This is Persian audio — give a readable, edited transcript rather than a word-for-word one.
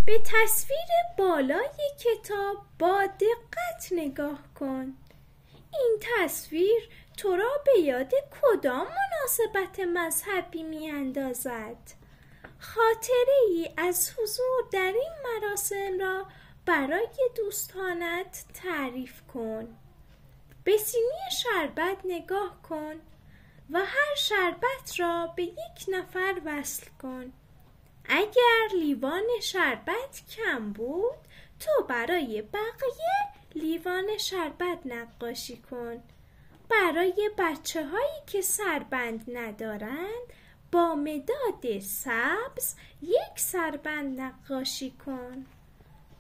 به تصویر بالای کتاب با دقت نگاه کن. این تصویر تو را به یاد کدام مناسبت مذهبی می اندازد؟ خاطره ای از حضور در این مراسم را برای دوستانت تعریف کن. به سینی شربت نگاه کن و هر شربت را به یک نفر وصل کن. اگر لیوان شربت کم بود، تو برای بقیه لیوان شربت نقاشی کن. برای بچه هایی که سربند ندارند، با مداد سبز یک سربند نقاشی کن.